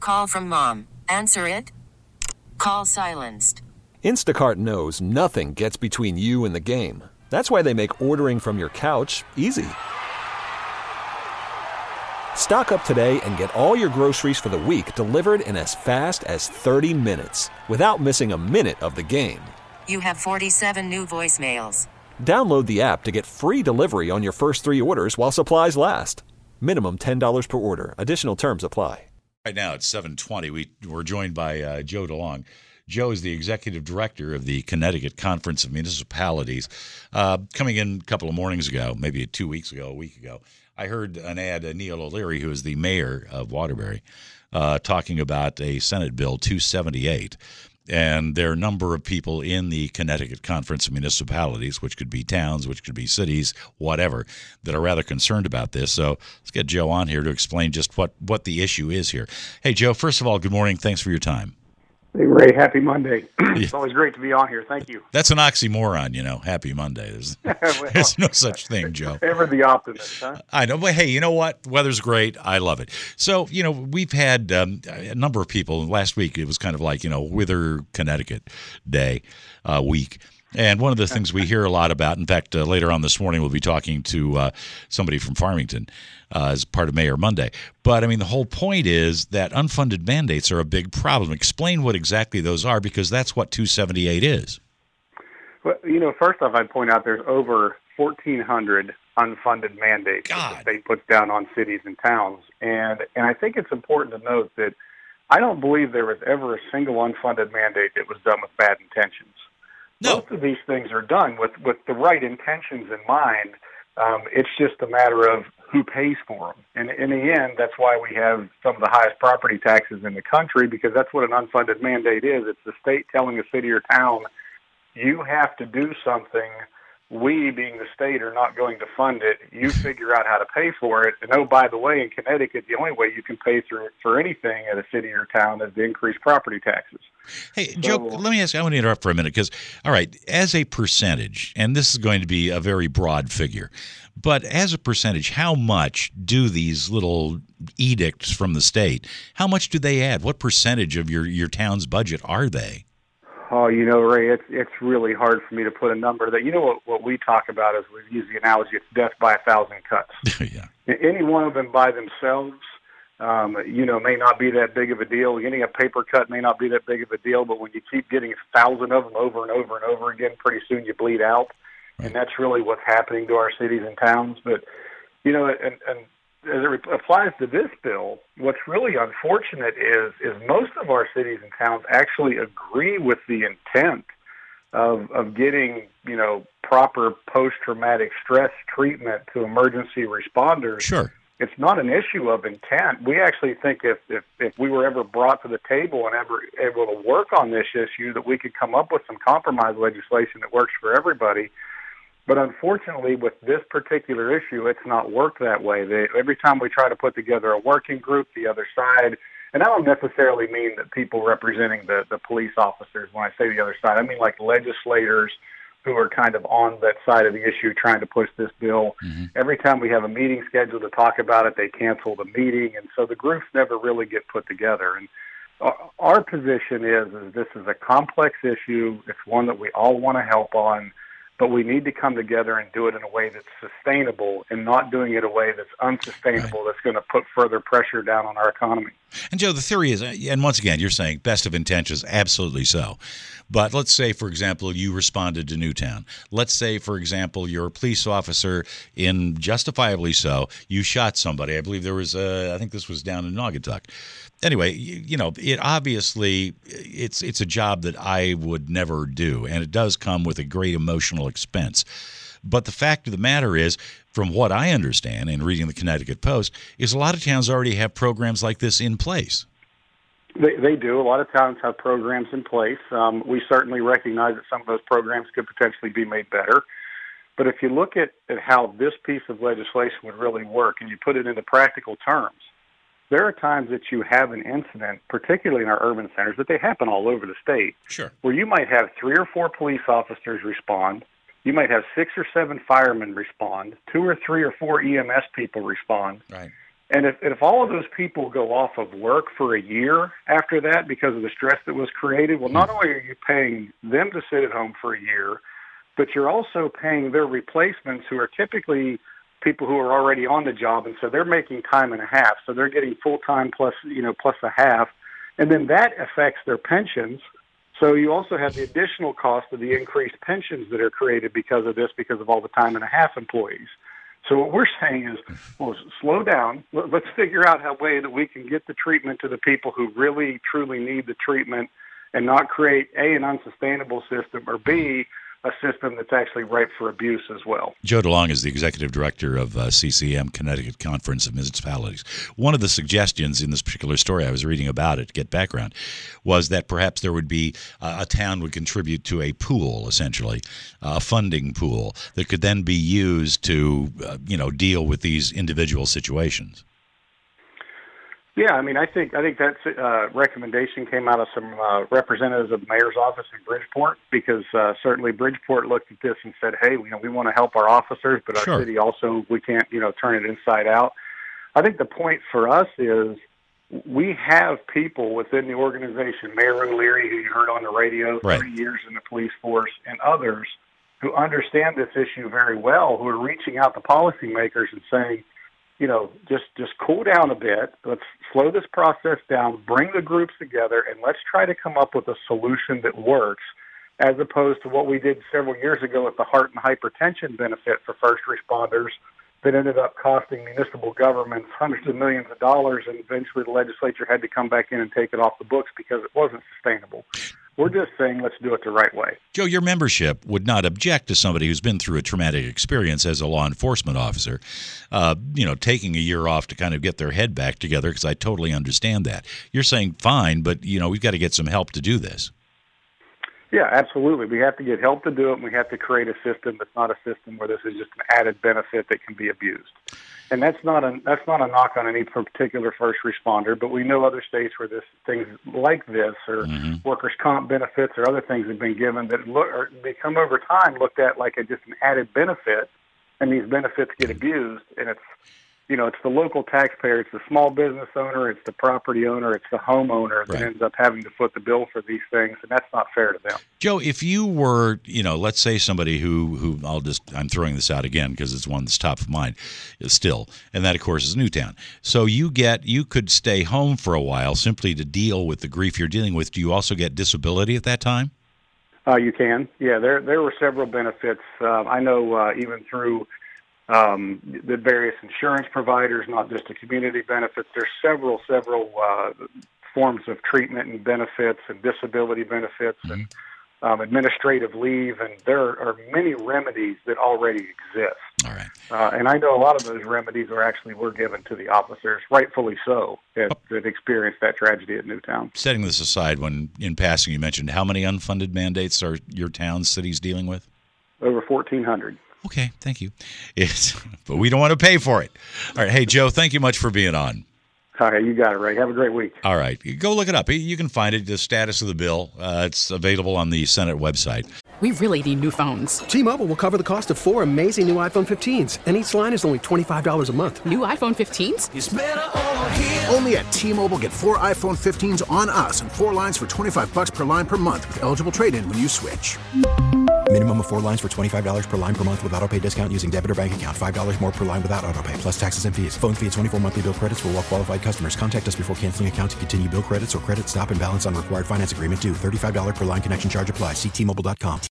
Call from mom. Answer it. Call silenced. Instacart knows nothing gets between you and the game. That's why they make ordering from your couch easy. Stock up today and get all your groceries for the week delivered in as fast as 30 minutes without missing a minute of the game. You have 47 new voicemails. Download the app to get free delivery on your first 3 orders while supplies last. Minimum $10 per order. Additional terms apply. Right now it's 7:20. We're joined by Joe DeLong. Joe is the executive director of the Connecticut Conference of Municipalities. Coming in a couple of mornings ago, maybe 2 weeks ago, a week ago, I heard an ad, Neil O'Leary, who is the mayor of Waterbury, talking about a Senate Bill 278. And there are a number of people in the Connecticut Conference of Municipalities, which could be towns, which could be cities, whatever, that are rather concerned about this. So let's get Joe on here to explain just what the issue is here. Hey, Joe, first of all, good morning. Thanks for your time. Hey, Ray, happy Monday. It's always great to be on here. Thank you. That's an oxymoron, happy Monday. There's no such thing, Joe. Ever the optimist, huh? I know, but hey, you know what? Weather's great. I love it. So, we've had a number of people. Last week, it was kind of like, Wither Connecticut Day week. And one of the things we hear a lot about, in fact, later on this morning, we'll be talking to somebody from Farmington as part of Mayor Monday. But, the whole point is that unfunded mandates are a big problem. Explain what exactly those are, because that's what 278 is. Well, first off, I'd point out there's over 1,400 unfunded mandates that the state puts down on cities and towns. And I think it's important to note that I don't believe there was ever a single unfunded mandate that was done with bad intentions. No. Most of these things are done with the right intentions in mind. It's just a matter of who pays for them. And in the end, that's why we have some of the highest property taxes in the country, because that's what an unfunded mandate is. It's the state telling a city or town, you have to do something. We, being the state, are not going to fund it. You figure out how to pay for it. And, oh, by the way, in Connecticut, the only way you can pay for anything at a city or town is to increase property taxes. Hey, Joe, let me ask you, I want to interrupt for a minute because, all right, as a percentage, and this is going to be a very broad figure, but as a percentage, how much do these little edicts from the state, how much do they add? What percentage of your town's budget are they? Oh, Ray, it's really hard for me to put a number. That what we talk about is we use the analogy, it's death by 1,000 cuts. Yeah. Any one of them by themselves, may not be that big of a deal. Getting a paper cut may not be that big of a deal, but when you keep getting 1,000 of them over and over and over again, pretty soon you bleed out. Right. And that's really what's happening to our cities and towns. But, and as it applies to this bill, what's really unfortunate is most of our cities and towns actually agree with the intent of getting, proper post-traumatic stress treatment to emergency responders. Sure. It's not an issue of intent. We actually think if we were ever brought to the table and ever able to work on this issue, that we could come up with some compromise legislation that works for everybody. But unfortunately, with this particular issue, it's not worked that way. Every time we try to put together a working group, the other side, and I don't necessarily mean that people representing the police officers, when I say the other side, I mean like legislators who are kind of on that side of the issue trying to push this bill. Mm-hmm. Every time we have a meeting scheduled to talk about it, they cancel the meeting, and so the groups never really get put together. And our position is this is a complex issue. It's one that we all want to help on. But we need to come together and do it in a way that's sustainable and not doing it in a way that's unsustainable, right, that's going to put further pressure down on our economy. And, Joe, the theory is, and once again, you're saying best of intentions, absolutely so. But let's say, for example, you responded to Newtown. Let's say, for example, you're a police officer in, justifiably so, you shot somebody. I believe there was, I think this was down in Naugatuck. Anyway, it obviously, it's a job that I would never do, and it does come with a great emotional expense. But the fact of the matter is, from what I understand in reading the Connecticut Post, is a lot of towns already have programs like this in place. They do. A lot of towns have programs in place. We certainly recognize that some of those programs could potentially be made better. But if you look at how this piece of legislation would really work and you put it into practical terms, there are times that you have an incident, particularly in our urban centers, but they happen all over the state, sure, where you might have 3 or 4 police officers respond, you might have 6 or 7 firemen respond, 2 or 3 or 4 EMS people respond, right, And if all of those people go off of work for a year after that because of the stress that was created, well, not only are you paying them to sit at home for a year, but you're also paying their replacements, who are typically people who are already on the job, and so they're making time and a half. So they're getting full-time plus a half, and then that affects their pensions. So you also have the additional cost of the increased pensions that are created because of this, because of all the time and a half employees. So what we're saying is, well, slow down. Let's figure out a way that we can get the treatment to the people who really, truly need the treatment, and not create, A, an unsustainable system, or B, a system that's actually ripe for abuse as well. Joe DeLong is the executive director of CCM, Connecticut Conference of Municipalities. One of the suggestions in this particular story I was reading about it, to get background, was that perhaps there would be a town would contribute to a pool, essentially, a funding pool that could then be used to, deal with these individual situations. Yeah, I think that recommendation came out of some representatives of the mayor's office in Bridgeport, because certainly Bridgeport looked at this and said, hey, we want to help our officers, but our city also, we can't, turn it inside out. I think the point for us is we have people within the organization, Mayor O'Leary, who you heard on the radio, 30 years in the police force, and others who understand this issue very well, who are reaching out to policymakers and saying, just cool down a bit. Let's slow this process down, bring the groups together, and let's try to come up with a solution that works, as opposed to what we did several years ago with the heart and hypertension benefit for first responders that ended up costing municipal governments hundreds of millions of dollars, and eventually the legislature had to come back in and take it off the books because it wasn't sustainable. We're just saying let's do it the right way. Joe, your membership would not object to somebody who's been through a traumatic experience as a law enforcement officer, taking a year off to kind of get their head back together, because I totally understand that. You're saying fine, but, we've got to get some help to do this. Yeah, absolutely. We have to get help to do it, and we have to create a system that's not a system where this is just an added benefit that can be abused. And that's not a knock on any particular first responder, but we know other states where things like this, or workers' comp benefits, or other things have been given that become over time looked at like just an added benefit, and these benefits get abused. And it's the local taxpayer, it's the small business owner, it's the property owner, it's the homeowner that ends up having to foot the bill for these things, and that's not fair to them. Joe, if you were, let's say somebody who I'm throwing this out again because it's one that's top of mind still, and that, of course, is Newtown. So you could stay home for a while simply to deal with the grief you're dealing with. Do you also get disability at that time? You can. Yeah, there were several benefits. I know even through the various insurance providers, not just the community benefits. There's several forms of treatment and benefits, and disability benefits, and administrative leave, and there are many remedies that already exist. All right. And I know a lot of those remedies were given to the officers, rightfully so, that experienced that tragedy at Newtown. Setting this aside, when in passing you mentioned how many unfunded mandates are your towns, cities dealing with? Over 1,400. Okay, thank you. But we don't want to pay for it. All right. Hey, Joe, thank you much for being on. All right, you got it, Ray. Have a great week. All right. Go look it up. You can find it, the status of the bill. It's available on the Senate website. We really need new phones. T-Mobile will cover the cost of 4 amazing new iPhone 15s, and each line is only $25 a month. New iPhone 15s? It's better over here. Only at T-Mobile, get 4 iPhone 15s on us and 4 lines for $25 per line per month with eligible trade-in when you switch. Minimum of 4 lines for $25 per line per month with autopay discount using debit or bank account. $5 more per line without autopay, plus taxes and fees. Phone fee at 24 monthly bill credits for well-qualified customers. Contact us before canceling account to continue bill credits or credit stop and balance on required finance agreement due. $35 per line connection charge applies. See T-Mobile.com.